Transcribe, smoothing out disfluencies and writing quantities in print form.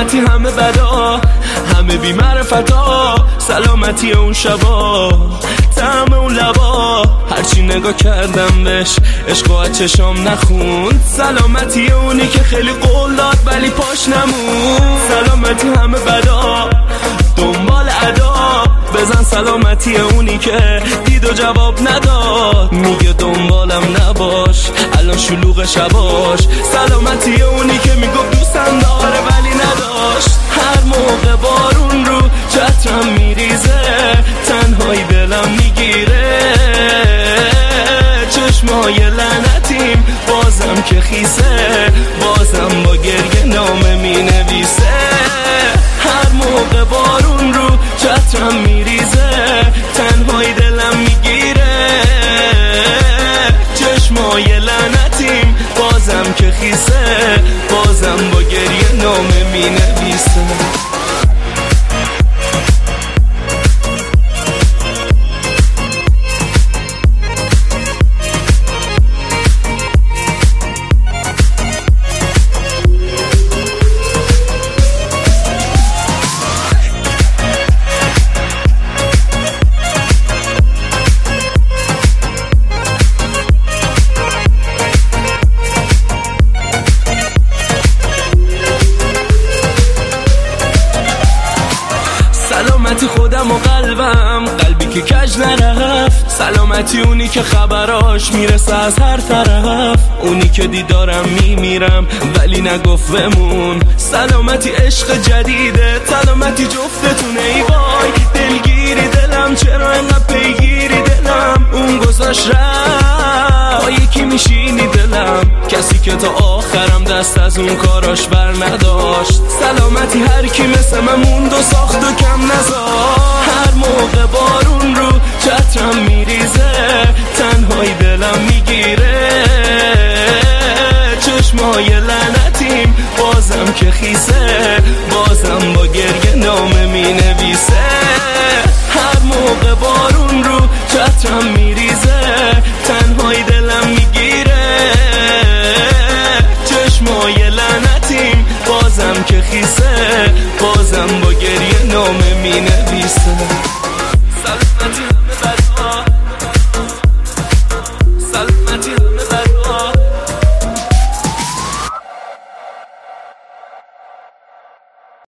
سلامتی همه بدا، همه بی معرفتا، سلامتی اون شبا، طعم اون لبا، هرچی نگاه کردم بهش عشق و چشام نخوند. سلامتی اونی که خیلی قول داد ولی پاش نمون. سلامتی همه بدا، دنبال ادا، بزن سلامتی اونی که دید و جواب نداد، میگه دنبالم نباش الان شلوغ شباش. سلامتی اونی که میگفت دوستم داره ولی نداشت. هر موقع بارون رو چترم میریزه، تنهایی دلم میگیره، چشمای لعنتیم بازم که خیسه، بازم با گریه نامه مینویسه. هر موقع بارون رو چترم میریزه، تنهایی دلم میگیره، چشمای لعنتیم بازم که خیسه، بازم با گریه نامه مینویسه. سلامتی خودم و قلبم، قلبی که کج نرفت. سلامتی اونی که خبراش میرسه از هر طرف، اونی که دیدارم میمیرم ولی نگفت بمون. سلامتی عشق جدیده، سلامتی جفتتونه. ای وای دلگیری دلم، چرا انقدر پیگیری دلم، اون گذاشت رفت با یکی میشینی دلم، کسی که تا آخرم دست از اون کاراش بر نداشت. سلامتی هر کی مثل من موند و ساخت و کم نزار. هر موقع بارون رو چترم میریزه، تنهایی دلم میگیره، چشمای لعنتیم بازم که خیسه، بازم با گریه نامه مینویسه. هر موقع بارون رو چترم میریزه، تنهایی دلم میگیره، چشمای لعنتیم بازم که خیسه، بازم با گریه نامه مینویسه.